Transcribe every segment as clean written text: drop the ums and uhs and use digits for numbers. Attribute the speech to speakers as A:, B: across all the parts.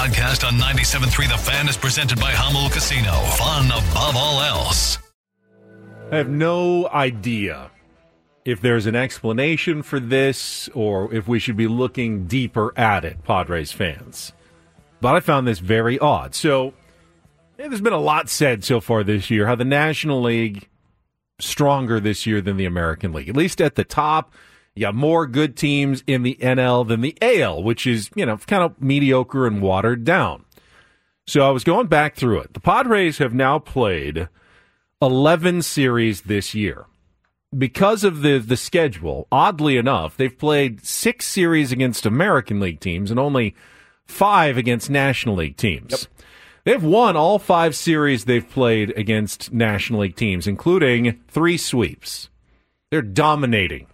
A: podcast on 97.3 The Fan is presented by Hummel Casino. Fun above all else.
B: I have no idea if there's an explanation for this or if we should be looking deeper at it, Padres fans. But I found this very odd. So, there's been a lot said so far this year, how the National League stronger this year than the American League. At least at the top, you got more good teams in the NL than the AL, which is, kind of mediocre and watered down. So I was going back through it. The Padres have now played 11 series this year. Because of the schedule, oddly enough, they've played 6 series against American League teams and only 5 against National League teams. Yep. They've won all 5 series they've played against National League teams, including 3 sweeps. They're dominating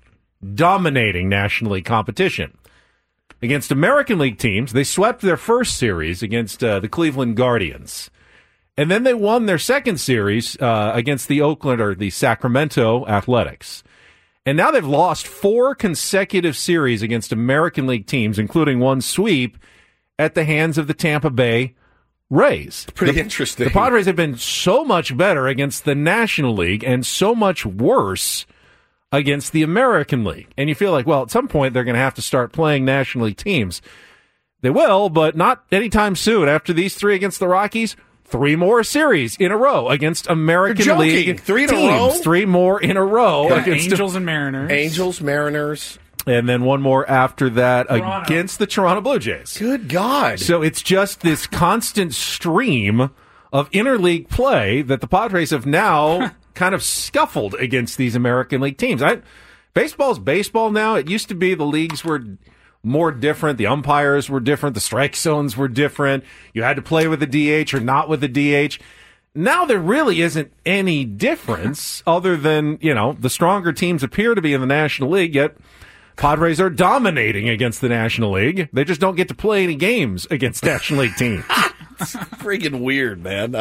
B: National League competition. Against American League teams, they swept their first series against the Cleveland Guardians. And then they won their second series against the Sacramento Athletics. And now they've lost 4 consecutive series against American League teams, including 1 sweep, at the hands of the Tampa Bay Rays.
C: Pretty interesting.
B: The Padres have been so much better against the National League and so much worse against the American League. And you feel like, well, at some point they're going to have to start playing National League teams. They will, but not anytime soon. After these 3 against the Rockies, 3 more series in a row against American League
C: 3 in
B: teams.
C: a row?
B: 3 more in a row.
D: Against Angels and Mariners.
C: Angels, Mariners.
B: And then 1 more after that against the Toronto Blue Jays.
C: Good God.
B: So it's just this constant stream of interleague play that the Padres have now kind of scuffled against these American League teams. Baseball's baseball now. It used to be the leagues were more different. The umpires were different. The strike zones were different. You had to play with the DH or not with the DH. Now there really isn't any difference other than, the stronger teams appear to be in the National League, yet Padres are dominating against the National League. They just don't get to play any games against National League teams.
C: It's freaking weird, man.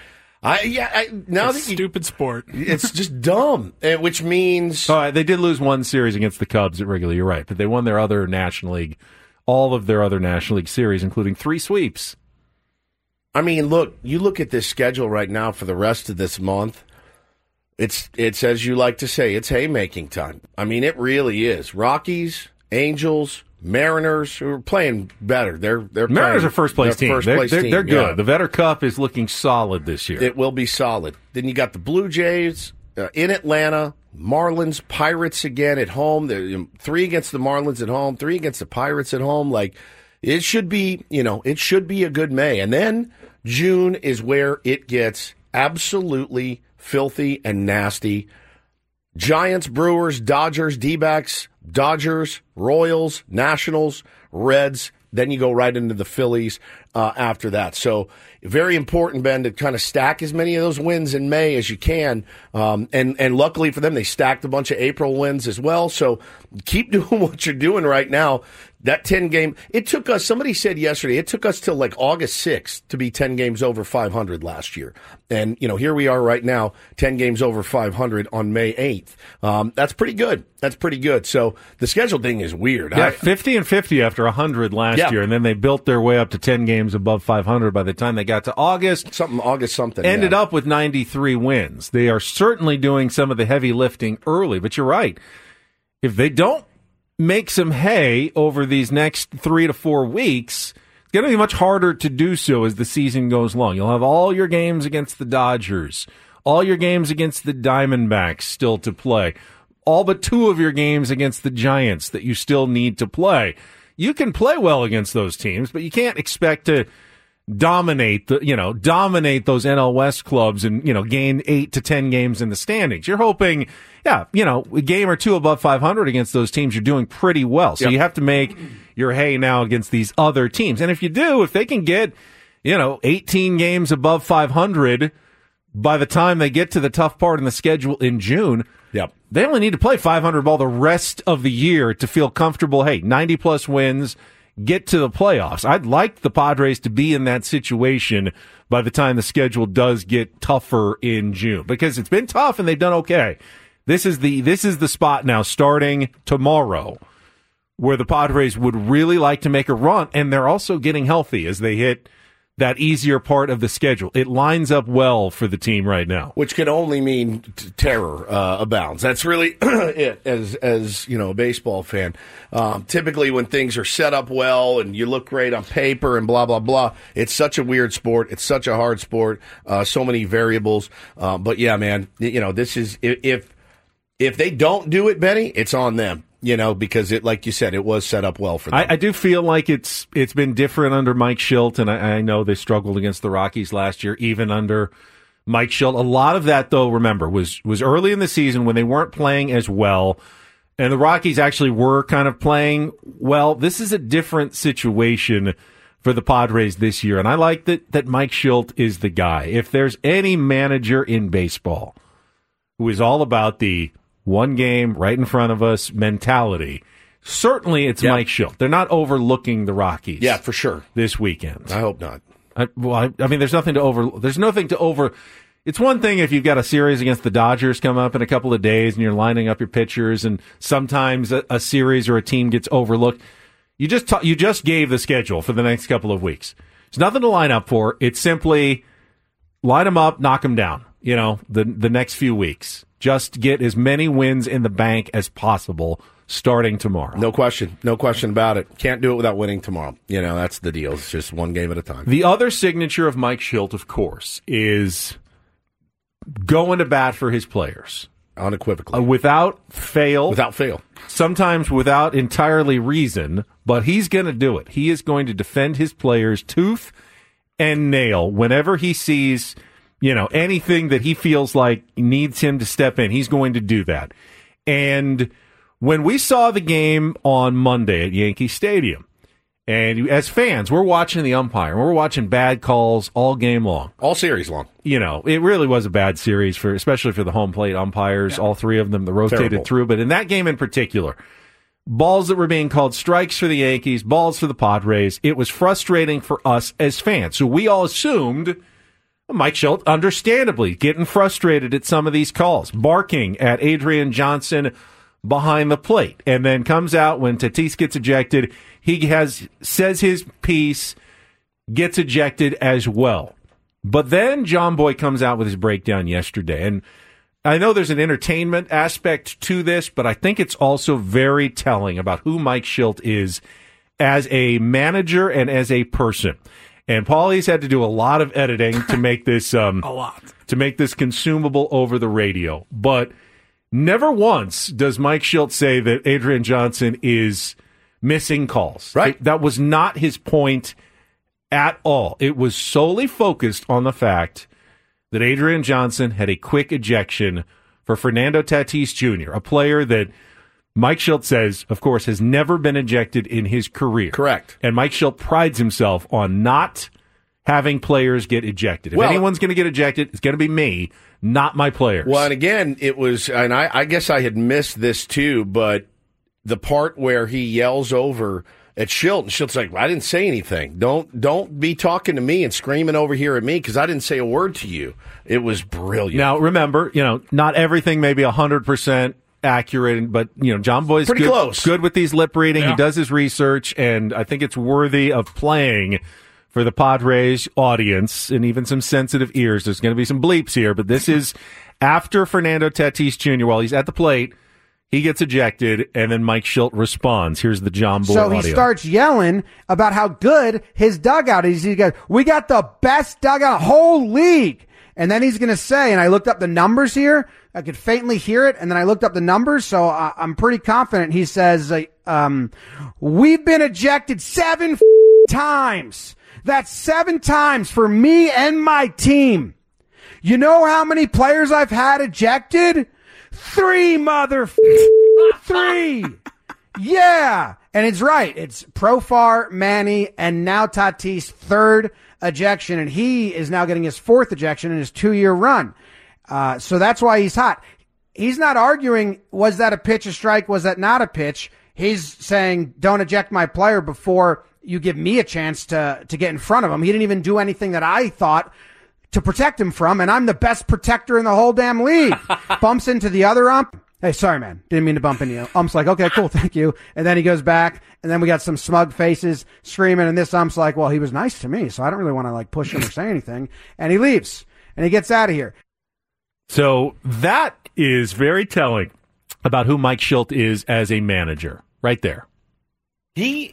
D: Stupid sport.
C: It's just dumb, which means
B: they did lose 1 series against the Cubs at Wrigley. You're right, but they won their other National League, all of their other National League series, including 3 sweeps.
C: I mean, look, you look at this schedule right now for the rest of this month. It's as you like to say, it's haymaking time. I mean, it really is. Rockies, Angels, Mariners, who are playing better. They're
B: Mariners are first place team. They're good.
C: Yeah.
B: The Vetter Cup is looking solid this year.
C: It will be solid. Then you got the Blue Jays in Atlanta, Marlins, Pirates again at home. 3 against the Marlins at home, 3 against the Pirates at home. Like, it should be, it should be a good May. And then June is where it gets absolutely filthy and nasty. Giants, Brewers, Dodgers, D-backs, Dodgers, Royals, Nationals, Reds. Then you go right into the Phillies after that. So very important, Ben, to kind of stack as many of those wins in May as you can. And luckily for them, they stacked a bunch of April wins as well. So keep doing what you're doing right now. That 10-game, it took us, somebody said yesterday, it took us till like August 6th to be 10 games over 500 last year. And, here we are right now, 10 games over 500 on May 8th. That's pretty good. That's pretty good. So the schedule thing is weird.
B: Yeah, 50 and 50 after 100 last year, and then they built their way up to 10 games above 500 by the time they got to August. Ended up with 93 wins. They are certainly doing some of the heavy lifting early, but you're right. If they don't make some hay over these next 3 to 4 weeks, it's going to be much harder to do so as the season goes along. You'll have all your games against the Dodgers, all your games against the Diamondbacks still to play, all but 2 of your games against the Giants that you still need to play. You can play well against those teams, but you can't expect to dominate those NL West clubs and, gain 8 to 10 games in the standings. You're hoping, a game or 2 above 500 against those teams, you're doing pretty well. So you have to make your hay now against these other teams. And if you do, if they can get, 18 games above 500 by the time they get to the tough part in the schedule in June, they only need to play 500 ball the rest of the year to feel comfortable. Hey, 90 plus wins, get to the playoffs. I'd like the Padres to be in that situation by the time the schedule does get tougher in June, because it's been tough and they've done okay. This is the spot now starting tomorrow where the Padres would really like to make a run, and they're also getting healthy as they hit that easier part of the schedule. It lines up well for the team right now.
C: Which can only mean terror abounds. That's really it, as you know, a baseball fan. Typically when things are set up well and you look great on paper and blah, blah, blah, it's such a weird sport. It's such a hard sport. So many variables. But yeah, man, you know, this is, if they don't do it, Benny, it's on them. You know, because it, like you said, it was set up well for them.
B: I do feel like it's been different under Mike Shildt, and I know they struggled against the Rockies last year, even under Mike Shildt. A lot of that, though, remember, was early in the season when they weren't playing as well, and the Rockies actually were kind of playing well. This is a different situation for the Padres this year, and I like that Mike Shildt is the guy. If there's any manager in baseball who is all about the one game right in front of us mentality, certainly it's Mike Shildt. They're not overlooking the Rockies.
C: Yeah, for sure.
B: This weekend.
C: I hope not.
B: I mean, there's nothing to over. It's one thing if you've got a series against the Dodgers come up in a couple of days and you're lining up your pitchers, and sometimes a series or a team gets overlooked. You just gave the schedule for the next couple of weeks. There's nothing to line up for. It's simply line them up, knock them down, you know, the next few weeks. Just get as many wins in the bank as possible starting tomorrow.
C: No question. No question about it. Can't do it without winning tomorrow. You know, that's the deal. It's just one game at a time.
B: The other signature of Mike Shildt, of course, is going to bat for his players.
C: Unequivocally.
B: Without fail.
C: Without fail.
B: Sometimes without entirely reason, but he's going to do it. He is going to defend his players tooth and nail whenever he sees, you know, anything that he feels like needs him to step in. He's going to do that. And when we saw the game on Monday at Yankee Stadium, and as fans, we're watching the umpire. We're watching bad calls all game long.
C: All series long.
B: You know, it really was a bad series, especially for the home plate umpires, all three of them that rotated through. But in that game in particular, balls that were being called strikes for the Yankees, balls for the Padres, it was frustrating for us as fans. So we all assumed Mike Shildt, understandably, getting frustrated at some of these calls, barking at Adrian Johnson behind the plate, and then comes out when Tatis gets ejected. He says his piece, gets ejected as well. But then John Boy comes out with his breakdown yesterday, and I know there's an entertainment aspect to this, but I think it's also very telling about who Mike Shildt is as a manager and as a person. And Paulie's had to do a lot of editing to make this to make this consumable over the radio. But never once does Mike Shildt say that Adrian Johnson is missing calls.
C: Right.
B: That was not his point at all. It was solely focused on the fact that Adrian Johnson had a quick ejection for Fernando Tatis Jr., a player that Mike Shildt says, of course, has never been ejected in his career.
C: Correct.
B: And Mike Shildt prides himself on not having players get ejected. If anyone's going to get ejected, it's going to be me, not my players.
C: Well, and again, it was, and I guess I had missed this too, but the part where he yells over at Shildt, and Shilt's like, I didn't say anything. Don't be talking to me and screaming over here at me because I didn't say a word to you. It was brilliant.
B: Now, remember, not everything may be 100% accurate, but John Boy's
C: pretty close.
B: Good with these lip reading. Yeah. He does his research, and I think it's worthy of playing for the Padres audience and even some sensitive ears. There's going to be some bleeps here, but this is after Fernando Tatis Jr. While he's at the plate, he gets ejected, and then Mike Shildt responds. Here's the John Boy audio.
E: So he starts yelling about how good his dugout is. He goes, we got the best dugout in the whole league. And then he's going to say, and I looked up the numbers here. I could faintly hear it, and then I looked up the numbers, so I'm pretty confident. He says, we've been ejected 7 times. That's 7 times for me and my team. You know how many players I've had ejected? 3, 3. Yeah. And it's right. It's Profar, Manny, and now Tatis' 3rd ejection, and he is now getting his 4th ejection in his 2-year run. So that's why he's hot. He's not arguing, was that a pitch, a strike, was that not a pitch? He's saying, don't eject my player before you give me a chance to get in front of him. He didn't even do anything that I thought to protect him from, and I'm the best protector in the whole damn league. Bumps into the other ump. Hey, sorry, man. Didn't mean to bump into you. Ump's like, okay, cool, thank you. And then he goes back, and then we got some smug faces screaming, and this ump's like, well, he was nice to me, so I don't really want to like push him or say anything. And he leaves, and he gets out of here.
B: So that is very telling about who Mike Shildt is as a manager, right there.
C: I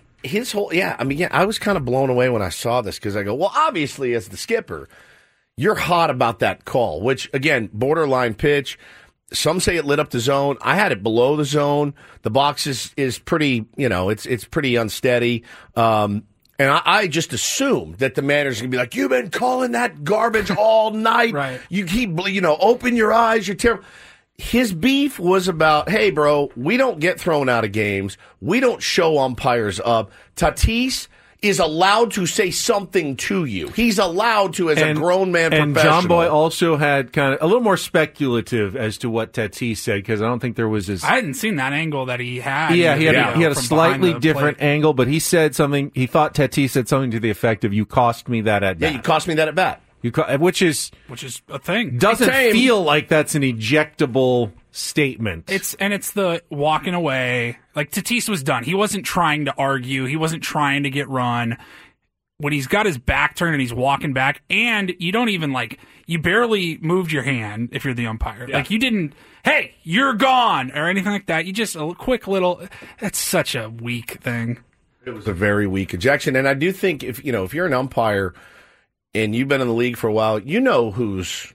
C: was kind of blown away when I saw this because I go, well, obviously, as the skipper, you're hot about that call, which, again, borderline pitch. Some say it lit up the zone. I had it below the zone. The box is pretty, it's pretty unsteady. And I just assumed that the manager's going to be like, you've been calling that garbage all night.
D: Right.
C: You keep, open your eyes. You're terrible. His beef was about, hey, bro, we don't get thrown out of games. We don't show umpires up. Tatis is allowed to say something to you. He's allowed to as a grown man professional.
B: And John Boy also had kind of a little more speculative as to what Tatis said, because I don't think there was
D: I hadn't seen that angle that he had.
B: Yeah, he had a slightly different angle, but he said something. He thought Tatis said something to the effect of, you cost me that at bat.
C: Yeah, you cost me that at bat.
B: Which is
D: a thing.
B: Doesn't feel like that's an ejectable statement.
D: It's the walking away. Like, Tatis was done. He wasn't trying to argue. He wasn't trying to get run. When he's got his back turned and he's walking back, and you don't even you barely moved your hand if you're the umpire. Yeah. Like, you didn't, hey, you're gone, or anything like that. You just a quick little. That's such a weak thing.
C: It was a very weak ejection, and I do think if you're an umpire and you've been in the league for a while, you know who's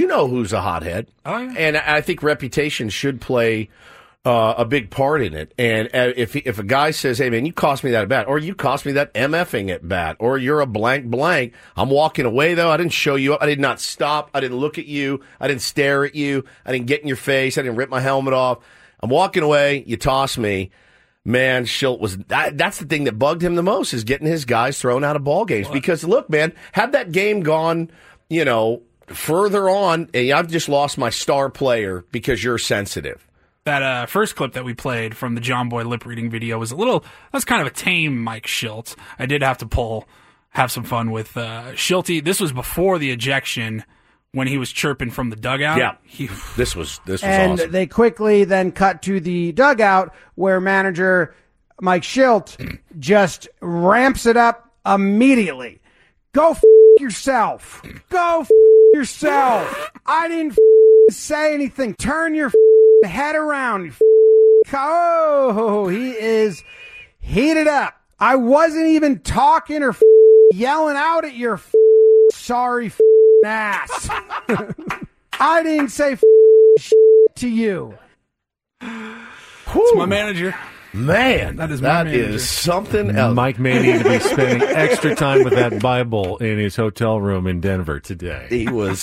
C: a hothead.
D: Oh, yeah.
C: And I think reputation should play a big part in it. And if a guy says, hey, man, you cost me that at bat, or you cost me that MFing at bat, or you're a blank, I'm walking away, though. I didn't show you up. I did not stop. I didn't look at you. I didn't stare at you. I didn't get in your face. I didn't rip my helmet off. I'm walking away. You toss me. Man, Shildt was that's the thing that bugged him the most, is getting his guys thrown out of ball games. Because, look, man, had that game gone, further on, I've just lost my star player because you're sensitive.
D: That first clip that we played from the John Boy lip reading video was kind of a tame Mike Shildt. I did have to have some fun with Shilty. This was before the ejection, when he was chirping from the dugout.
C: Yeah, this was
E: and
C: awesome.
E: They quickly then cut to the dugout where manager Mike Shildt just ramps it up immediately. Go yourself. Go yourself. I didn't say anything. Turn your head around. Oh, he is heated up. I wasn't even talking or yelling out at your sorry ass. I didn't say to you.
D: It's my manager.
C: Man,
D: that is
C: something else.
B: Mike may need to be spending extra time with that Bible in his hotel room in Denver today.
C: He was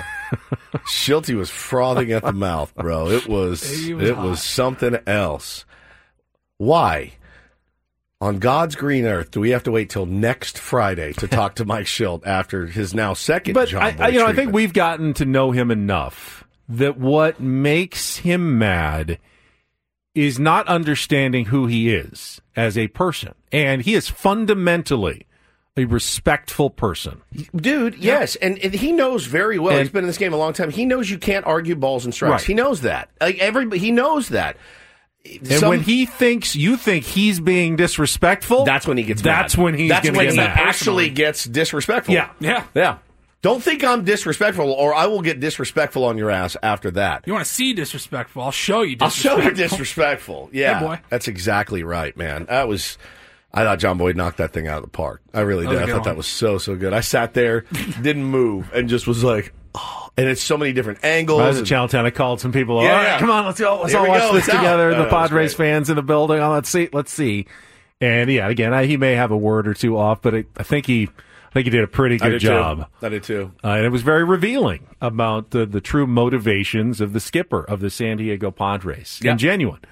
C: Shilty was frothing at the mouth, bro. It was something else. Why? On God's green earth, do we have to wait till next Friday to talk to Mike Shildt after his now second John Boy
B: I think we've gotten to know him enough that what makes him mad is not understanding who he is as a person. And he is fundamentally a respectful person.
C: Dude, yes. And he knows very well. He's been in this game a long time. He knows you can't argue balls and strikes. Right. He knows that. He knows that.
B: And when he thinks you think he's being disrespectful,
C: that's when he gets mad.
B: That's when he
C: actually gets disrespectful.
D: Yeah.
C: Don't think I'm disrespectful, or I will get disrespectful on your ass after that.
D: You want to see disrespectful? I'll show you disrespectful.
C: I'll show you disrespectful. Yeah,
D: hey, boy.
C: That's exactly right, man. I thought John Boyd knocked that thing out of the park. I really did. I thought that was so good. I sat there, didn't move, and just was like, oh. And it's so many different angles.
B: I was at Chinatown. I called some people. All right, come on, let's all watch this together. The Padres fans in the building. Oh, let's see. And yeah, again, he may have a word or two off, but I think he did a pretty good job.
C: I did too.
B: And it was very revealing about the true motivations of the skipper of the San Diego Padres. Yeah. And genuine.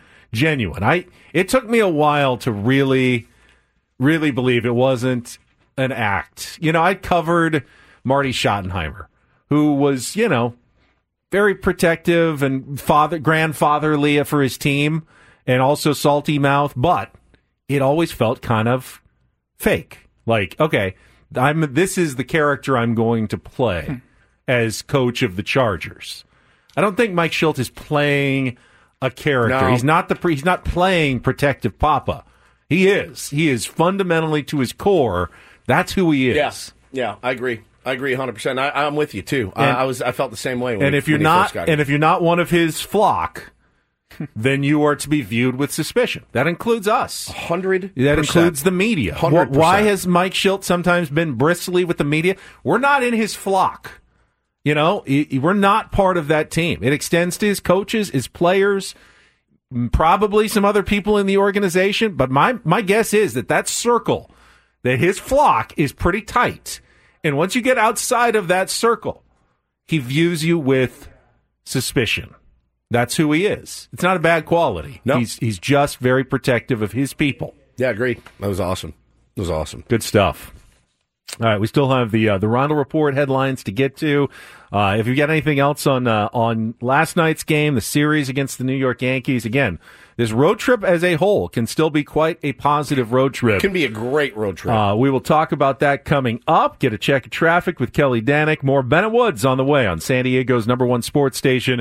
B: It took me a while to really believe it wasn't an act. I covered Marty Schottenheimer, who was, very protective and grandfatherly for his team, and also salty mouth, but it always felt kind of fake. Like, okay, this is the character I'm going to play as coach of the Chargers. I don't think Mike Shildt is playing a character.
C: No.
B: He's not playing protective papa. He is fundamentally to his core. That's who he is.
C: Yes. Yeah, I agree. I agree 100%. I'm with you too. I felt the same way. When
B: if you're not one of his flock, then you are to be viewed with suspicion. That includes us.
C: 100%.
B: That includes the media.
C: 100%.
B: Why has Mike Schilt sometimes been bristly with the media? We're not in his flock. You know, we're not part of that team. It extends to his coaches, his players, probably some other people in the organization. But my guess is that circle, that his flock is pretty tight. And once you get outside of that circle, he views you with suspicion. That's who he is. It's not a bad quality.
C: No.
B: He's just very protective of his people.
C: Yeah, I agree. That was awesome. It was awesome.
B: Good stuff. All right, we still have the Rondo Report headlines to get to. If you got anything else on last night's game, the series against the New York Yankees, again, this road trip as a whole can still be quite a positive road trip.
C: It can be a great road trip.
B: We will talk about that coming up. Get a check of traffic with Kelly Danick. More Bennett Woods on the way on San Diego's #1 sports station,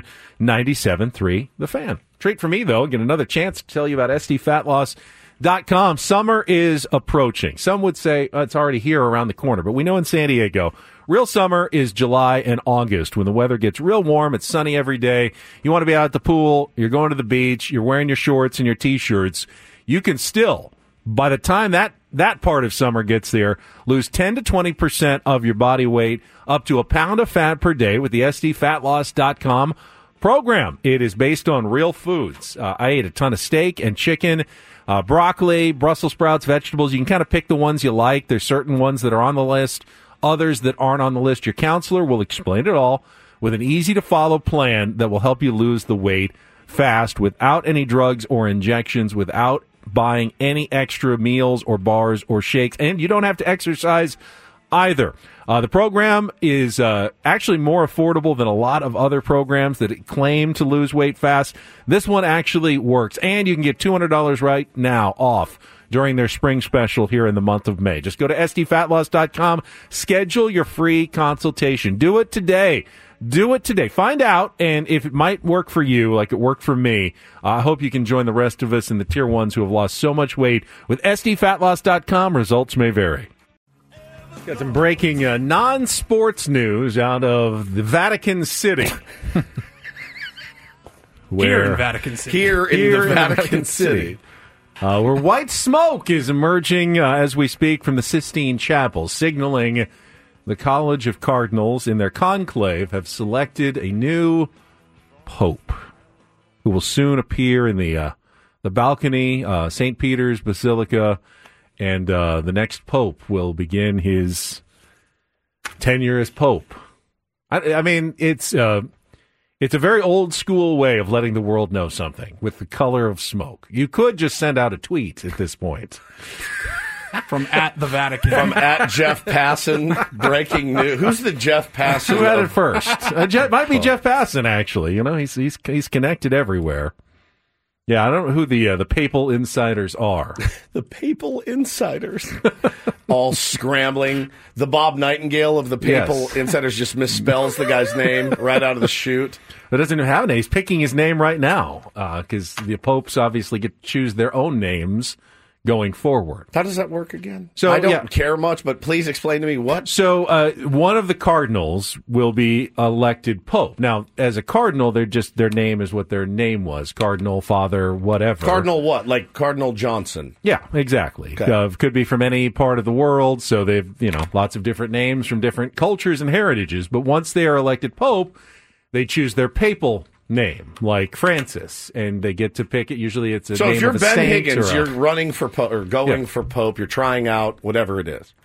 B: 97.3 The Fan. Treat for me, though. Get another chance to tell you about SDFatLoss.com. Summer is approaching. Some would say it's already here around the corner, but we know in San Diego, real summer is July and August when the weather gets real warm. It's sunny every day. You want to be out at the pool. You're going to the beach. You're wearing your shorts and your T-shirts. You can still, by the time that part of summer gets there, lose 10 to 20% of your body weight, up to a pound of fat per day with the SDFatLoss.com program. It is based on real foods. I ate a ton of steak and chicken, broccoli, Brussels sprouts, vegetables. You can kind of pick the ones you like. There's certain ones that are on the list, others that aren't on the list. Your counselor will explain it all with an easy-to-follow plan that will help you lose the weight fast without any drugs or injections, without buying any extra meals or bars or shakes. And you don't have to exercise either. The program is actually more affordable than a lot of other programs that claim to lose weight fast. This one actually works, and you can get $200 right now off during their spring special here in the month of May. Just go to SDFatLoss.com, schedule your free consultation. Do it today. Do it today. Find out, and if it might work for you like it worked for me, I hope you can join the rest of us in the Tier 1s who have lost so much weight. With SDFatLoss.com, results may vary. Got some breaking non-sports news out of the Vatican City.
D: Here in Vatican City.
C: Here in the Vatican City.
B: Where white smoke is emerging as we speak from the Sistine Chapel, signaling the College of Cardinals in their conclave have selected a new pope who will soon appear in the balcony, St. Peter's Basilica. And the next pope will begin his tenure as pope. I mean, it's a very old school way of letting the world know something with the color of smoke. You could just send out a tweet at this point.
D: From at the Vatican.
C: From at Jeff Passan, breaking news. Who's the Jeff Passan?
B: Who had it first? Might be Jeff Passan, actually. You know, he's connected everywhere. Yeah, I don't know who the papal insiders are.
C: The papal insiders. All scrambling. The Bob Nightingale of the papal insiders just misspells the guy's name right out of the chute.
B: It doesn't have a name. He's picking his name right now because the popes obviously get to choose their own names going forward.
C: How does that work again?
B: So
C: I don't care much, but please explain to me what.
B: So one of the cardinals will be elected pope. Now, as a cardinal, their name is what their name was: cardinal, father, whatever.
C: Cardinal what? Like Cardinal Johnson?
B: Yeah, exactly.
C: Okay.
B: Could be from any part of the world. So they've lots of different names from different cultures and heritages. But once they are elected pope, they choose their papal name, like Francis, and they get to pick it. Usually it's a
C: so
B: name
C: if you're
B: of a
C: Ben
B: saint
C: Higgins,
B: or
C: you're running for pope or going for pope, you're trying out whatever it is.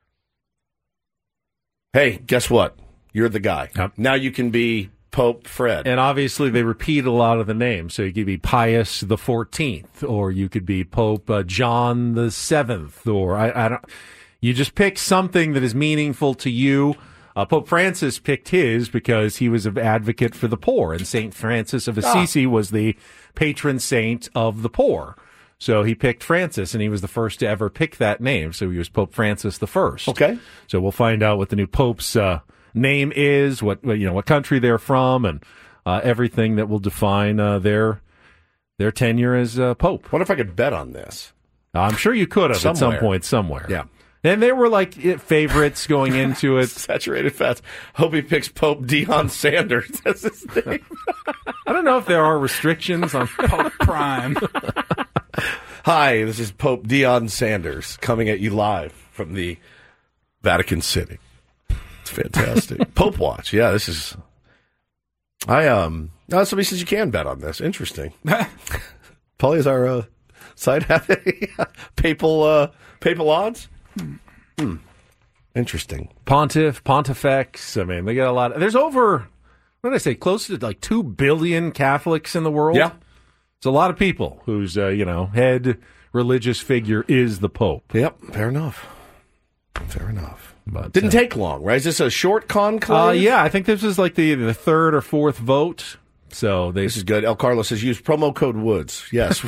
C: Hey, guess what? You're the guy.
B: Yep.
C: Now you can be Pope Fred.
B: And obviously they repeat a lot of the names. So you could be Pius the 14th, or you could be Pope John the 7th, or I don't. You just pick something that is meaningful to you. Pope Francis picked his because he was an advocate for the poor, and St. Francis of Assisi was the patron saint of the poor. So he picked Francis, and he was the first to ever pick that name. So he was Pope Francis the First.
C: Okay.
B: So we'll find out what the new pope's name is, what country they're from, and everything that will define their their tenure as Pope.
C: What if I could bet on this?
B: I'm sure you could have at some
C: Somewhere.
B: point somewhere.
C: Yeah.
B: And they were like favorites going into it.
C: Saturated fats. Hope he picks Pope Deion Sanders. That's his name.
B: I don't know if there are restrictions on
D: Pope Prime.
C: Hi, this is Pope Deion Sanders coming at you live from the Vatican City. It's fantastic. Pope Watch. Yeah, this is. Somebody says you can bet on this. Interesting. Paulie, is our site have any papal odds? Interesting.
B: Pontifex. I mean, they got a lot. There's over, what did I say, close to like 2 billion Catholics in the world.
C: Yeah.
B: It's a lot of people whose, head religious figure is the Pope.
C: Yep. Fair enough.
B: But,
C: Didn't take long, right? Is this a short conclave?
B: Yeah, I think this is like the third or fourth vote. So
C: This is good. El Carlos says use promo code Woods. Yes.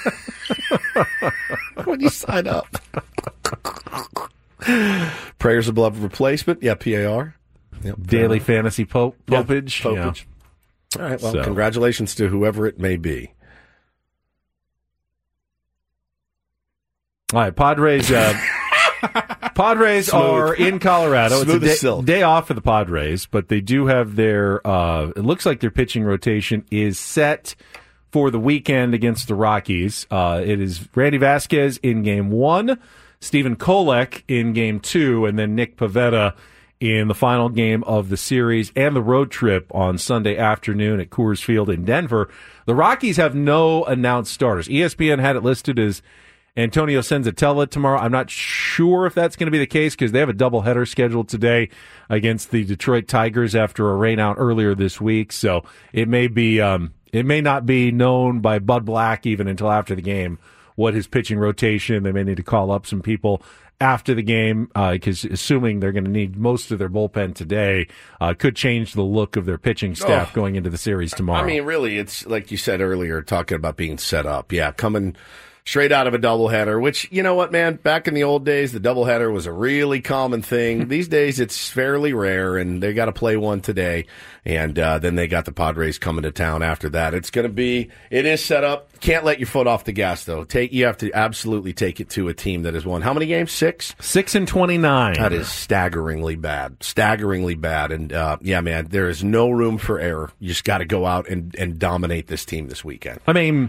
C: When you sign up. Prayers of Beloved Replacement. Yeah, PAR. Yep,
B: daily fantasy popage.
C: Yeah,
B: Yeah.
C: popage. All right, well,
B: So.
C: congratulations to whoever it may be.
B: All right, Padres. Padres
C: Smooth.
B: are in Colorado.
C: Smooth as
B: It's a
C: silk.
B: day off for the Padres, but they do have their. It looks like their pitching rotation is set for the weekend against the Rockies. It is Randy Vasquez in Game 1, Stephen Kolek in Game 2, and then Nick Pivetta in the final game of the series and the road trip on Sunday afternoon at Coors Field in Denver. The Rockies have no announced starters. ESPN had it listed as Antonio Senzatella tomorrow. I'm not sure if that's going to be the case because they have a doubleheader scheduled today against the Detroit Tigers after a rainout earlier this week. So it may be, it may not be known by Bud Black even until after the game what his pitching rotation. They may need to call up some people after the game because assuming they're going to need most of their bullpen today, could change the look of their pitching staff going into the series tomorrow.
C: I mean, really, it's like you said earlier, talking about being set up. Yeah, coming straight out of a doubleheader, which, you know what, man, back in the old days, the doubleheader was a really common thing. These days, it's fairly rare, and they got to play one today. And then they got the Padres coming to town after that. It is set up. Can't let your foot off the gas, though. You have to absolutely take it to a team that has won. How many games? 6?
B: 6-29.
C: That is staggeringly bad. And, yeah, man, there is no room for error. You just got to go out and dominate this team this weekend.
B: I mean,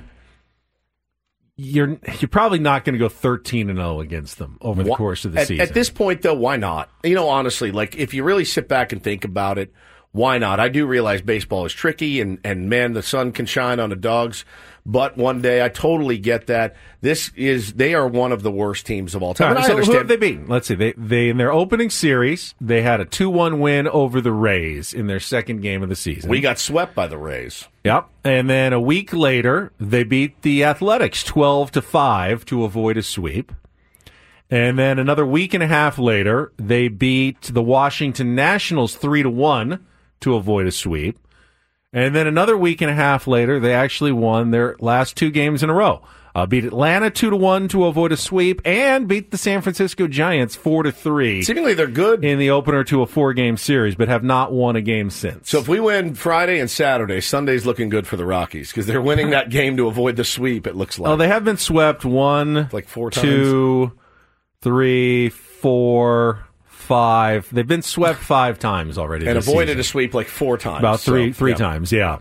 B: you're probably not going to go 13-0 against them over the course of the season.
C: At this point, though, why not? You know, honestly, like if you really sit back and think about it, why not? I do realize baseball is tricky, and man, the sun can shine on the dogs. But one day, I totally get that. They are one of the worst teams of all time.
B: All right,
C: And I
B: so who
C: understand.
B: have they beaten? Let's see. They in their opening series, they had a 2-1 win over the Rays in their second game of the season.
C: We got swept by the Rays.
B: Yep. And then a week later, they beat the Athletics 12-5 to avoid a sweep. And then another week and a half later, they beat the Washington Nationals 3-1 to avoid a sweep. And then another week and a half later, they actually won their last 2 games in a row. Beat Atlanta 2-1 to avoid a sweep, and beat the San Francisco Giants 4-3.
C: Seemingly, they're good
B: in the opener to a 4-game series, but have not won a game since.
C: So if we win Friday and Saturday, Sunday's looking good for the Rockies because they're winning that game to avoid the sweep. It looks like.
B: Oh, they have been swept 1,
C: like 4 times.
B: 2, 3, 4, 5. They've been swept 5 times already,
C: and
B: this
C: avoided
B: season.
C: a sweep like 4 times.
B: About three times, yeah.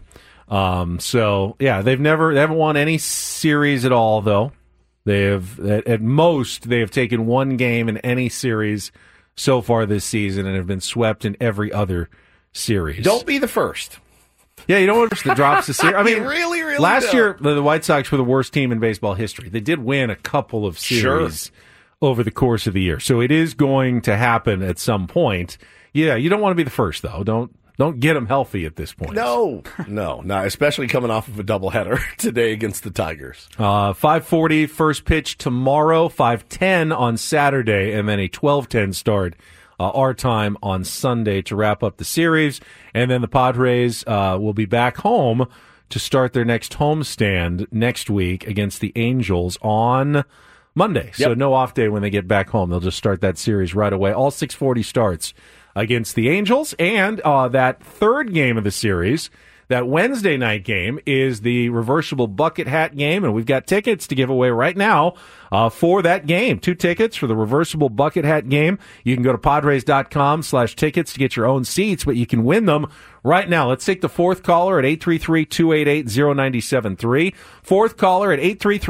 B: So yeah, they haven't won any series at all, though. They have at most they have taken 1 game in any series so far this season and have been swept in every other series.
C: Don't be the first.
B: Yeah, you don't want to drops the series. I mean,
C: You really
B: last
C: don't.
B: year the White Sox were the worst team in baseball history. They did win a couple of series over the course of the year, so it is going to happen at some point. Yeah, you don't want to be the first, though. Don't get them healthy at this point.
C: No, not especially coming off of a doubleheader today against the Tigers.
B: 5:40 first pitch tomorrow, 5:10 on Saturday, and then a 12:10 start our time on Sunday to wrap up the series. And then the Padres will be back home to start their next homestand next week against the Angels on Monday. So no off day when they get back home. They'll just start that series right away. All 6:40 starts against the Angels. And that third game of the series, That Wednesday night game is the reversible bucket hat game, and we've got tickets to give away right now for that game. 2 tickets for the reversible bucket hat game. You can go to Padres.com/tickets to get your own seats, but you can win them right now. Let's take the fourth caller at 833-288-0973. Fourth caller at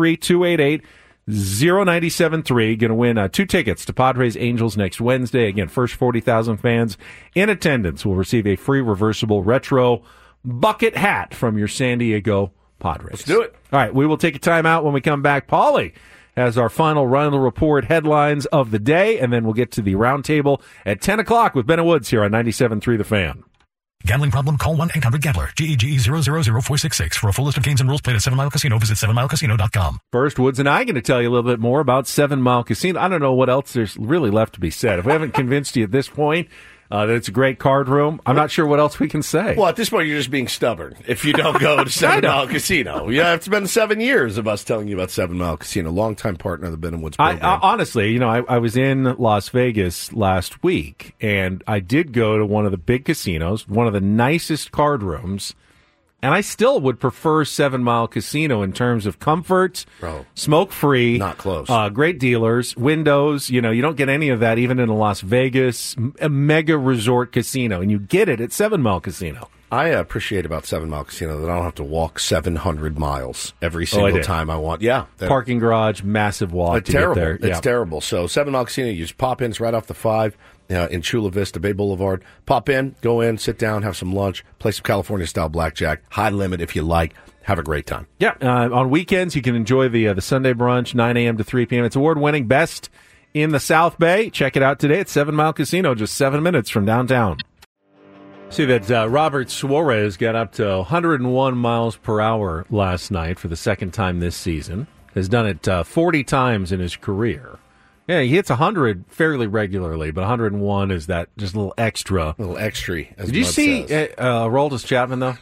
B: 833-288-0973. Going to win 2 tickets to Padres Angels next Wednesday. Again, first 40,000 fans in attendance will receive a free reversible retro bucket hat from your San Diego Padres.
C: Let's do it.
B: All right, we will take a timeout when we come back. Paulie has our final Rindle Report headlines of the day, and then we'll get to the roundtable at 10 o'clock with Bennett Woods here on 97.3 The Fan.
A: Gambling problem? Call 1-800-GAMBLER. GEGE 000-466. For a full list of games and rules, play at 7 Mile Casino. Visit 7milecasino.com.
B: First, Woods and I are going to tell you a little bit more about 7 Mile Casino. I don't know what else there's really left to be said. If we haven't convinced you at this point that it's a great card room, I'm not sure what else we can say.
C: Well, at this point, you're just being stubborn if you don't go to 7 Mile Casino. Yeah, it's been 7 years of us telling you about 7 Mile Casino, longtime partner of the Ben & Woods program.
B: Honestly, I was in Las Vegas last week, and I did go to one of the big casinos, one of the nicest card rooms, and I still would prefer 7 Mile Casino in terms of comfort, smoke-free,
C: not close,
B: great dealers, windows. You don't get any of that even in a Las Vegas a mega resort casino, and you get it at 7 Mile Casino.
C: I appreciate about 7 Mile Casino that I don't have to walk 700 miles every single time I want. Yeah.
B: Parking garage, massive walk to
C: terrible.
B: Get there.
C: It's terrible. So 7 Mile Casino, you just pop in, it's right off the 5 in Chula Vista, Bay Boulevard. Pop in, go in, sit down, have some lunch, play some California-style blackjack, high limit if you like. Have a great time.
B: Yeah. On weekends, you can enjoy the Sunday brunch, 9 a.m. to 3 p.m. It's award-winning, best in the South Bay. Check it out today at 7 Mile Casino, just 7 minutes from downtown. See that Robert Suarez got up to 101 miles per hour last night for the second time this season. Has done it 40 times in his career. Yeah, he hits 100 fairly regularly, but 101 is that just a little extra.
C: A little extra, as
B: Did you
C: Bud
B: see Aroldis Chapman, though?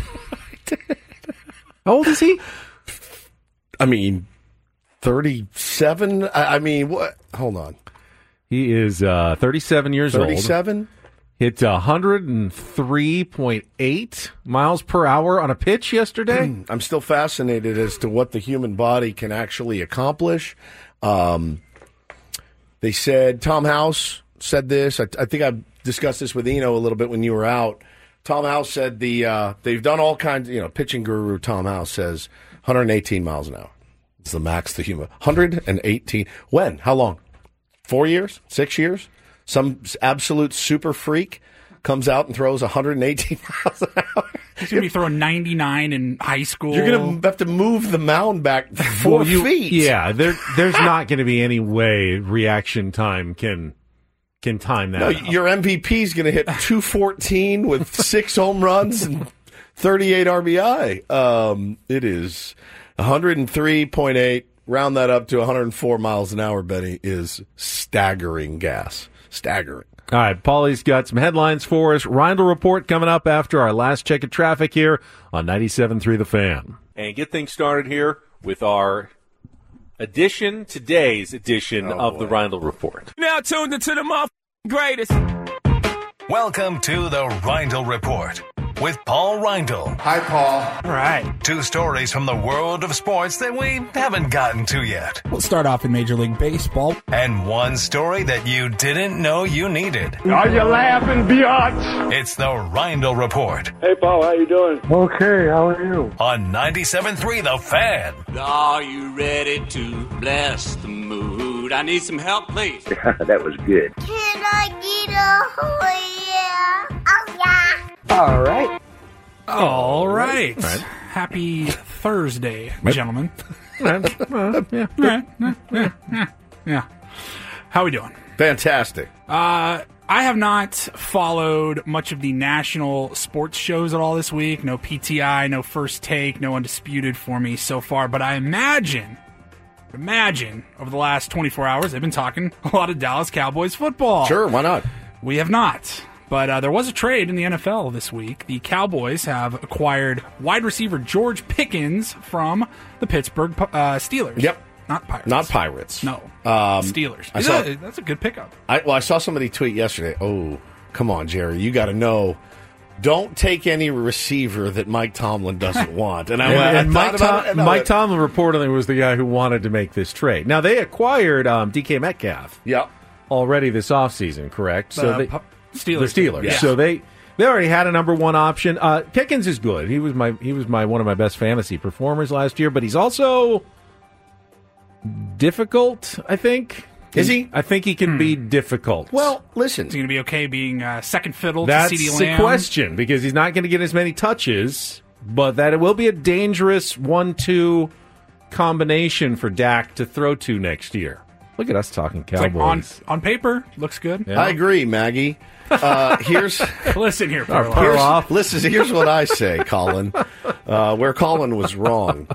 B: How old is he?
C: I mean, 37? I mean, what? Hold on.
B: He is 37 years old.
C: 37?
B: Hit 103.8 miles per hour on a pitch yesterday.
C: I'm still fascinated as to what the human body can actually accomplish. They said, Tom House said this. I think I discussed this with Eno a little bit when you were out. Tom House said they've done all kinds, pitching guru Tom House says 118 miles an hour. It's the max the human. 118. When? How long? 4 years? 6 years? Some absolute super freak comes out and throws 118 miles an hour.
D: He's going to be throwing 99 in high school.
C: You're going to have to move the mound back 4 feet.
B: Yeah, there's not going to be any way reaction time can time that.
C: No,
B: out.
C: Your MVP is going to hit 214 with 6 home runs and 38 RBI. It is 103.8. Round that up to 104 miles an hour, Benny, is staggering gas. Staggering.
B: All right, Paulie's got some headlines for us. Rindle Report coming up after our last check of traffic here on 97.3 The Fan. And get things started here with our today's edition of the Rindle Report.
F: Now tuned into the greatest.
A: Welcome to the Rindle Report with Paul Rindle.
G: Hi, Paul.
D: All right.
A: 2 stories from the world of sports that we haven't gotten to yet.
F: We'll start off in Major League Baseball.
A: And 1 story that you didn't know you needed.
G: Are you laughing, biatch?
A: It's the Rindle Report
H: Hey, Paul, how you doing?
G: Okay, how are you?
A: on 97.3 The Fan.
I: Are you ready to bless the mood? I need some help, please.
H: That was good.
J: Can I get a yeah? Oh, yeah.
F: All right.
D: All right. Happy Thursday, gentlemen. Yeah. How we doing?
C: Fantastic.
D: I have not followed much of the national sports shows at all this week. No PTI, no First Take, no Undisputed for me so far. But I imagine over the last 24 hours, they've been talking a lot of Dallas Cowboys football.
C: Sure, why not?
D: We have not. But there was a trade in the NFL this week. The Cowboys have acquired wide receiver George Pickens from the Pittsburgh Steelers.
C: Yep.
D: Not Pirates.
C: Not Pirates.
D: No. Steelers. That's a good pickup.
C: I saw somebody tweet yesterday. Oh, come on, Jerry. You got to know don't take any receiver that Mike Tomlin doesn't want. And
B: Mike Tomlin reportedly was the guy who wanted to make this trade. Now, they acquired DK Metcalf already this offseason, correct?
D: The
B: Steelers.
D: Yeah.
B: So they already had a number one option. Pickens is good. He was one of my best fantasy performers last year, but he's also difficult, I think.
C: Is he?
B: I think he can be difficult.
C: Well, listen.
D: Is he going to be okay being second fiddle
B: That's
D: to CeeDee Lamb?
B: the question, because he's not going to get as many touches, but that it will be a dangerous 1-2 combination for Dak to throw to next year. Look at us talking Cowboys.
D: On paper, looks good.
B: Yeah.
C: I agree, Maggie. Here's
D: listen here, Parloff.
C: Here's what I say, Colin. Where Colin was wrong.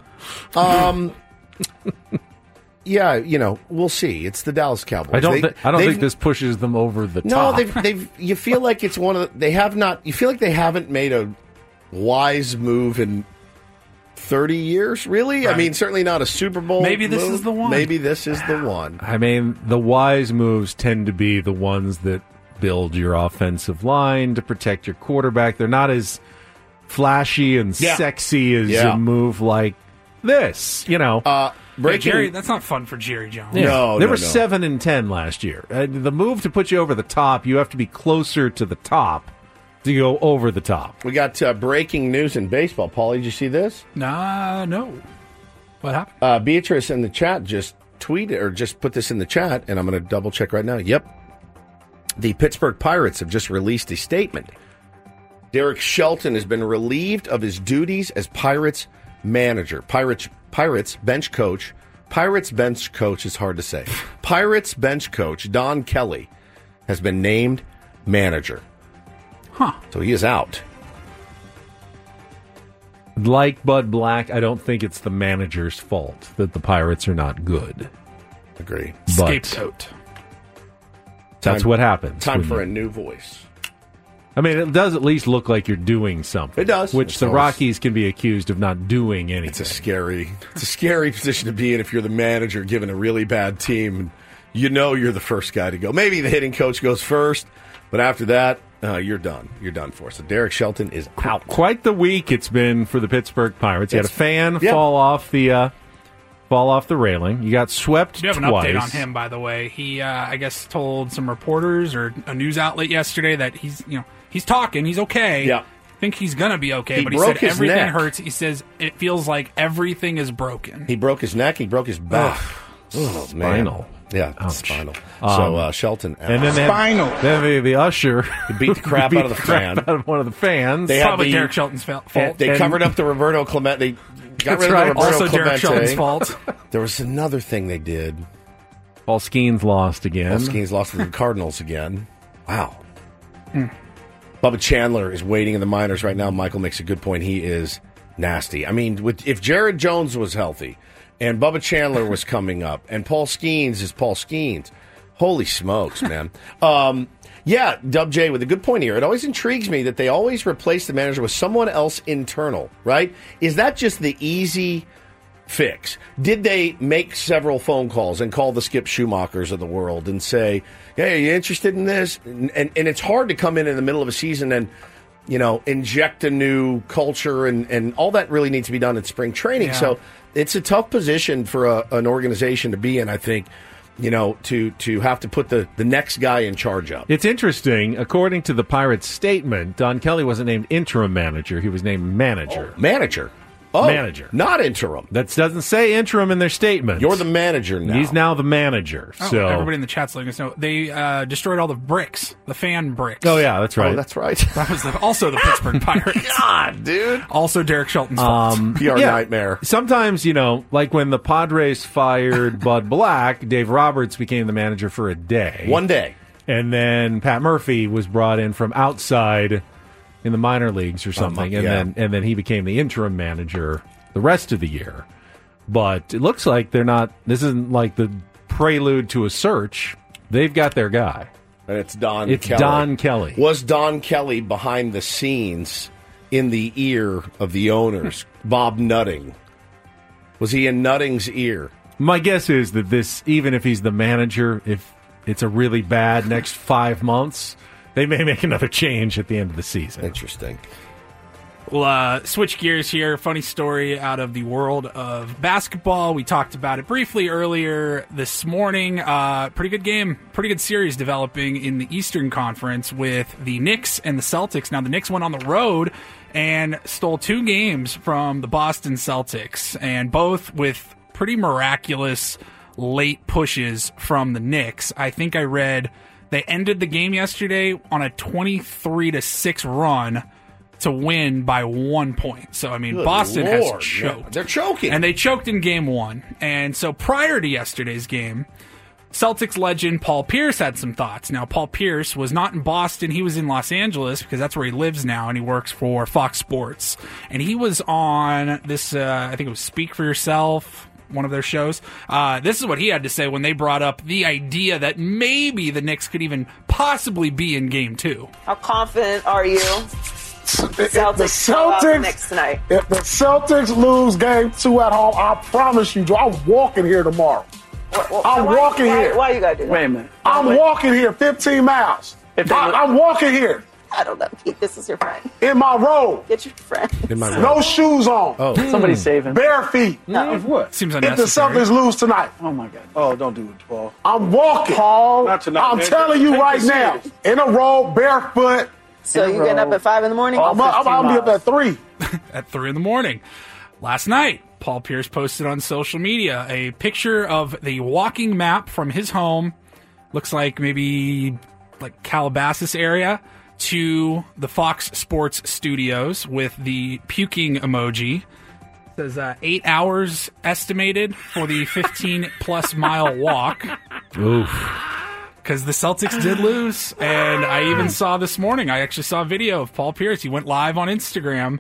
C: Yeah, we'll see. It's the Dallas Cowboys.
B: I don't think this pushes them over the top.
C: No, you feel like it's one of they have not. You feel like they haven't made a wise move in 30 years. Really,
D: right.
C: I mean, certainly not a Super Bowl.
D: Maybe this
C: move.
D: is the one.
C: Maybe this is the one.
B: I mean, the wise moves tend to be the ones that build your offensive line to protect your quarterback. They're not as flashy and sexy as a move like this.
D: Jerry, that's not fun for Jerry Jones.
B: Yeah.
C: No,
B: they were 7-10 last year. The move to put you over the top, you have to be closer to the top to go over the top.
C: We got breaking news in baseball. Paulie, did you see this?
D: No. What happened?
C: Beatrice in the chat just tweeted or just put this in the chat, and I'm going to double check right now. Yep. The Pittsburgh Pirates have just released a statement. Derek Shelton has been relieved of his duties as Pirates manager. Pirates bench coach. Pirates bench coach is hard to say. Pirates bench coach Don Kelly has been named manager.
D: Huh.
C: So he is out.
B: Like Bud Black, I don't think it's the manager's fault that the Pirates are not good.
C: Agree.
D: Scapegoat.
B: That's what happens.
C: Time for a new voice.
B: I mean, it does at least look like you're doing something.
C: It does.
B: Which the Rockies can be accused of not doing anything.
C: It's a scary position to be in if you're the manager given a really bad team. You're the first guy to go. Maybe the hitting coach goes first, but after that, you're done. You're done for. So Derek Shelton is out.
B: Quite the week it's been for the Pittsburgh Pirates. You had a fan fall off the railing. You got swept
D: twice. You have
B: twice.
D: an update on him, by the way. He, I guess, told some reporters or a news outlet yesterday that he's talking. He's okay.
C: Yeah.
D: I think he's going to be okay.
C: He
D: but he
C: broke
D: said
C: his
D: everything
C: neck.
D: hurts. He says it feels like everything is broken.
C: He broke his neck. He broke his back.
B: Spinal.
C: Yeah,
B: Ouch.
C: spinal. So Shelton out.
B: And then the usher
C: beat the crap out of the fan.
B: Out of one of the fans.
C: They
D: Probably Derek Shelton's fault.
C: They covered up the Roberto Clemente. They got rid of the Roberto
D: Also
C: Clemente.
D: Derek Shelton's fault.
C: There was another thing they did.
B: Paul Skeens lost again.
C: Paul Skeens lost to the Cardinals again. Wow. Bubba Chandler is waiting in the minors right now. Michael makes a good point. He is nasty. I mean, if Jared Jones was healthy and Bubba Chandler was coming up and Paul Skeens is Paul Skeens, holy smokes, man. Yeah, Dub J with a good point here. It always intrigues me that they always replace the manager with someone else internal, right? Is that just the easy fix? Did they make several phone calls and call the Skip Schumachers of the world and say, hey, are you interested in this? And it's hard to come in the middle of a season and, inject a new culture and all that really needs to be done in spring training.
D: Yeah.
C: So it's a tough position for an organization to be in, I think. To have to put the next guy in charge of.
B: It's interesting. According to the Pirates' statement, Don Kelly wasn't named interim manager. He was named manager.
C: Manager.
B: Manager.
C: Not interim.
B: That doesn't say interim in their statement.
C: You're the manager now.
B: He's now the manager. So
D: everybody in the chat's letting us know. They destroyed all the bricks, the fan bricks.
B: Oh, yeah, that's right.
C: Oh, that's right.
D: That was also the Pittsburgh Pirates.
C: God, dude.
D: Also Derek Shelton's fault.
C: PR nightmare.
B: Sometimes, like when the Padres fired Bud Black, Dave Roberts became the manager for a day.
C: One day.
B: And then Pat Murphy was brought in from outside in the minor leagues or something, and then he became the interim manager the rest of the year. But it looks like this isn't like the prelude to a search. They've got their guy.
C: And it's Don
B: Kelly.
C: Kelly.
B: Don Kelly.
C: Was Don Kelly behind the scenes in the ear of the owners, Bob Nutting? Was he in Nutting's ear?
B: My guess is that even if he's the manager, if it's a really bad next 5 months, they may make another change at the end of the season.
C: Interesting.
D: We'll switch gears here. Funny story out of the world of basketball. We talked about it briefly earlier this morning. Pretty good game, pretty good series developing in the Eastern Conference with the Knicks and the Celtics. Now, the Knicks went on the road and stole 2 games from the Boston Celtics, and both with pretty miraculous late pushes from the Knicks. I think I read they ended the game yesterday on a 23-6 run to win by 1 point. So, I mean,
C: Good
D: Boston
C: Lord,
D: has choked.
C: man. They're choking.
D: And they choked in game 1. And so prior to yesterday's game, Celtics legend Paul Pierce had some thoughts. Now, Paul Pierce was not in Boston. He was in Los Angeles because that's where he lives now, and he works for Fox Sports. And he was on this, I think it was Speak for Yourself, one of their shows. This is what he had to say when they brought up the idea that maybe the Knicks could even possibly be in game 2.
K: How confident are you?
G: If the Celtics
K: tonight.
G: If the Celtics lose game 2 at home, I promise you, Joe, I'm walking here tomorrow. I'm walking here.
K: Why you gotta do that?
F: Wait a minute.
G: I'm walking here 15 miles. I'm walking here
K: I don't know. Pete, this is your friend.
G: in my robe,
K: Get your friend.
C: In my room.
G: no shoes on,
F: Somebody's saving.
G: bare feet.
K: No.
F: What?
D: Seems
G: If the
D: unnecessary.
G: Celtics lose tonight,
F: Oh my God. Oh, don't do it, Paul.
G: I'm walking.
F: Paul. Not tonight,
G: I'm
F: man.
G: telling you
F: Take
G: right
F: this
G: now,
F: serious.
G: in a robe, barefoot.
K: So you getting up at 5 in the morning?
G: I'm gonna be up at 3.
D: At 3 in the morning. Last night, Paul Pierce posted on social media a picture of the walking map from his home. Looks like maybe like Calabasas area to the Fox Sports studios with the puking emoji. Says 8 hours estimated for the 15-plus mile walk.
B: Oof.
D: Because the Celtics did lose, and I even saw this morning, I actually saw a video of Paul Pierce. He went live on Instagram,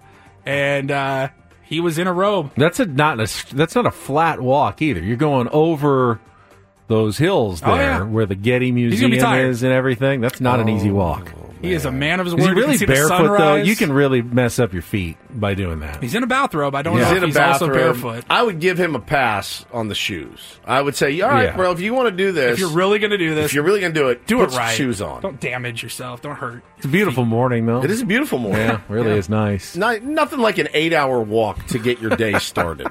D: and he was in a robe.
B: That's not a flat walk either. You're going over those hills there
D: Oh, yeah.
B: where the Getty
D: gonna be
B: Museum
D: tired.
B: is and everything. That's not an easy walk.
D: He is a man of his
B: Is
D: word.
B: he
D: You can
B: really
D: see the
B: barefoot though?
D: sunrise.
B: You can really mess up your feet by doing that.
D: He's in a bathrobe. I don't
B: Yeah.
D: know
C: He's
D: if
C: in a
D: he's also
C: bathroom.
D: barefoot.
C: I would give him a pass on the shoes. I would say, all right,
B: Yeah.
C: bro, if you want to do this,
D: If you're really going to do this,
C: if you're really going to do it,
D: do
C: put
D: it
C: some
D: right.
C: shoes on.
D: Don't damage yourself. Don't hurt.
B: It's a beautiful morning though.
C: It is a beautiful morning.
B: Yeah, really is nice.
C: Nothing like an 8-hour walk to get your day started.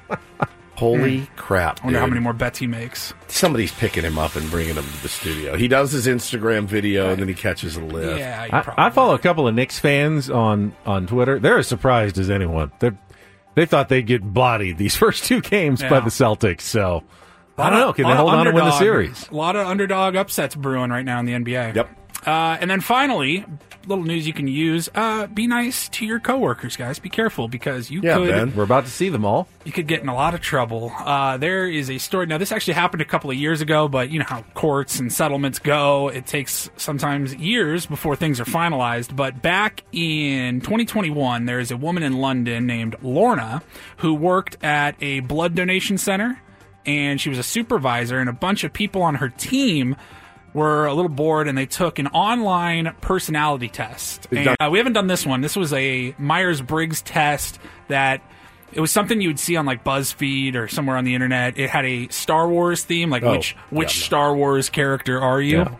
C: Holy crap!
D: I wonder how
C: dude.
D: many more bets he makes.
C: Somebody's picking him up and bringing him to the studio. He does his Instagram video and then he catches a lift.
D: Yeah, you
B: I
D: probably.
B: follow a couple of Knicks fans on Twitter. They're as surprised as anyone. They thought they'd get bodied these first 2 games by
D: Yeah.
B: the Celtics. So I don't know. Can they hold on and win the series?
D: A lot of underdog upsets brewing right now in the NBA.
C: Yep.
D: And then finally, little news you can use. Be nice to your coworkers, guys. Be careful because you
C: Yeah,
D: could
C: Ben.
B: We're about to see them all.
D: you could get in a lot of trouble. There is a story. Now, this actually happened a couple of years ago, but you know how courts and settlements go. It takes sometimes years before things are finalized. But back in 2021, there is a woman in London named Lorna who worked at a blood donation center, and she was a supervisor, and a bunch of people on her team were a little bored, and they took an online personality test. And, we haven't done this one. This was a Myers-Briggs test that it was something you would see on like BuzzFeed or somewhere on the internet. It had a Star Wars theme, like which Star Wars character are you?
B: Yeah.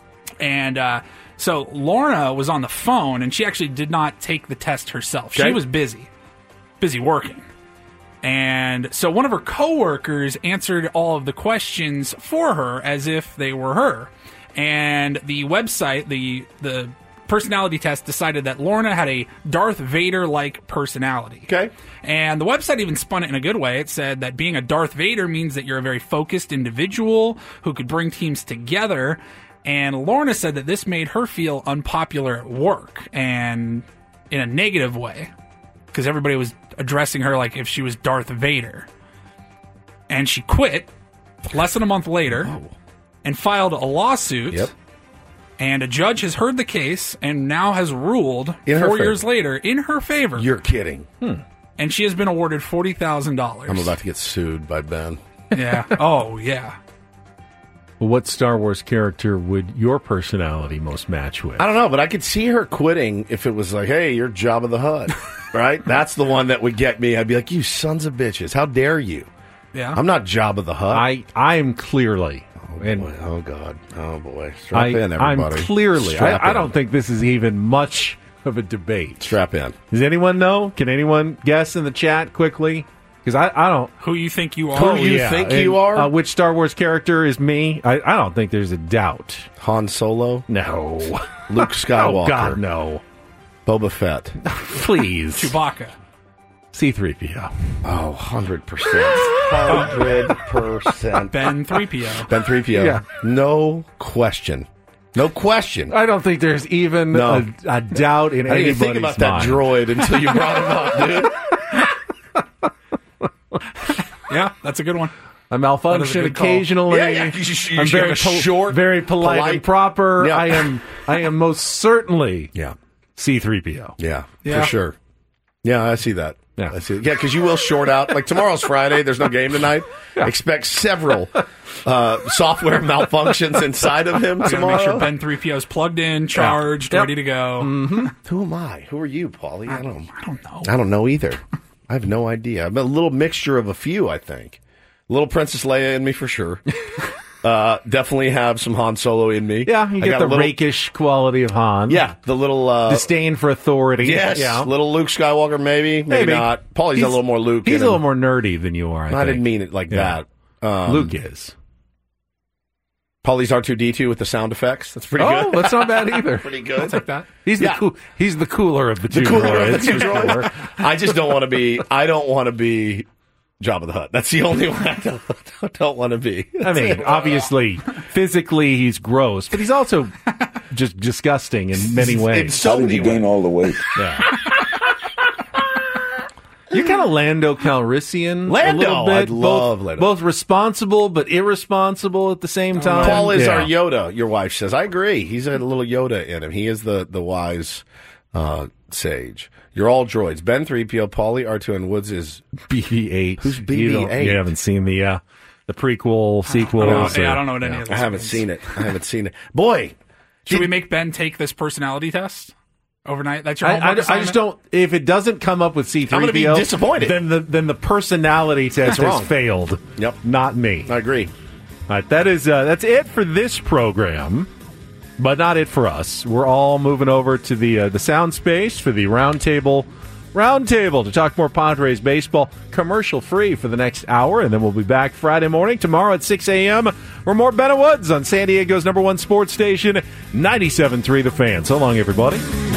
D: And so Lorna was on the phone, and she actually did not take the test herself.
C: Okay.
D: She was busy working. And so one of her coworkers answered all of the questions for her as if they were her. And the website, the personality test decided that Lorna had a Darth Vader-like personality.
C: Okay.
D: And the website even spun it in a good way. It said that being a Darth Vader means that you're a very focused individual who could bring teams together. And Lorna said that this made her feel unpopular at work, and in a negative way, because everybody was addressing her like if she was Darth Vader. And she quit less than a month later and filed a lawsuit.
C: Yep.
D: And a judge has heard the case and now has ruled
C: In her
D: 4
C: favor.
D: years later in her favor.
C: You're kidding.
D: And she has been awarded $40,000.
C: I'm about to get sued by Ben.
D: Yeah. Oh, yeah.
B: Well, what Star Wars character would your personality most match with?
C: I don't know, but I could see her quitting if it was like, hey, you're Jabba the Hutt, right? That's the one that would get me. I'd be like, you sons of bitches, how dare you?
D: Yeah.
C: I'm not Jabba the Hutt.
B: I am clearly
C: Oh God. Oh boy. Strap in, everybody.
B: I'm clearly.
C: Strap
B: I
C: in.
B: don't think this is even much of a debate.
C: Strap in.
B: Does anyone know? Can anyone guess in the chat quickly? Because I don't.
D: Who you think you are?
C: You are?
B: Which Star Wars character is me? I don't think there's a doubt.
C: Han Solo?
B: No.
C: Luke Skywalker?
B: Oh, God, no.
C: Boba Fett?
B: Please.
D: Chewbacca.
B: C-3PO.
C: Oh, 100%. 100%.
D: Ben 3PO.
C: Ben 3PO.
B: Yeah.
C: No question. No question.
B: I don't think there's even a doubt in
C: I didn't
B: anybody's
C: even think about
B: mind.
C: that droid until you brought him up, dude.
D: Yeah, that's a good one.
B: I malfunction
D: good call.
B: occasionally.
C: Yeah. You
B: I'm very
C: short,
B: very polite and proper.
C: Yeah.
B: I am most certainly
C: Yeah.
B: C-3PO.
C: Yeah,
D: Yeah.
C: for sure. Yeah, I see that.
B: Yeah.
C: I see. Yeah, because you will short out. Like tomorrow's Friday. There's no game tonight.
B: Yeah.
C: Expect several software malfunctions inside of him
D: Gotta
C: tomorrow.
D: make sure Ben 3PO is plugged in, charged,
B: Yep.
D: ready to go.
C: Mm-hmm. Who am I? Who are you, Paulie? I don't
D: know.
C: I don't know either. I have no idea. I'm a little mixture of a few, I think. A little Princess Leia in me for sure. Definitely have some Han Solo in me.
B: Yeah, you
C: I
B: get
C: got
B: the
C: a little,
B: rakish quality of Han.
C: Yeah, the little
B: disdain for authority.
C: Yes,
B: yeah.
C: little Luke Skywalker, maybe not. Paulie's a little more Luke.
B: He's
C: in
B: a little
C: him.
B: more nerdy than you are. I think.
C: didn't mean it like
B: Yeah.
C: that.
B: Luke is.
C: Paulie's R2-D2 with the sound effects. That's pretty
B: Oh,
C: good.
B: that's not bad either.
C: Pretty good.
D: I'll take that.
B: He's the cooler of the two
C: cooler
B: droids.
C: of the two
B: for
C: droids.
B: sure.
C: I just don't want to be. I don't want to be Jabba the Hutt. That's the only one I don't want to be.
B: I mean, obviously, physically he's gross, but he's also just disgusting in many ways.
C: In so many ways.
F: all the weight?
B: Yeah. You're kind of Lando Calrissian.
C: Lando,
B: a little bit.
C: I'd love Lando.
B: Both responsible but irresponsible at the same time.
C: Paul is
B: Yeah.
C: our Yoda. Your wife says. I agree. He's a little Yoda in him. He is the wise sage. You're all droids. Ben 3PO, Paulie, R2, and Woods is
B: BB-8.
C: Who's
B: You
C: BB-8?
B: haven't seen the prequel, sequels.
D: I don't know what any of
C: I
D: this
C: haven't
D: means.
C: seen it. I haven't seen it. Boy,
D: Should we make Ben take this personality test overnight? That's your homework
B: I
D: assignment?
B: just don't. If it doesn't come up with C-3PO,
C: I'm gonna be disappointed.
B: Then the personality test
C: wrong.
B: has failed.
C: Yep.
B: Not me.
C: I agree.
B: All right, that's it for this program, but not it for us. We're all moving over to the sound space for the roundtable to talk more Padres baseball, commercial free for the next hour, and then we'll be back Friday morning tomorrow at 6 a.m. for more Ben and Woods on San Diego's #1 sports station, 97.3 The Fan. So long, everybody.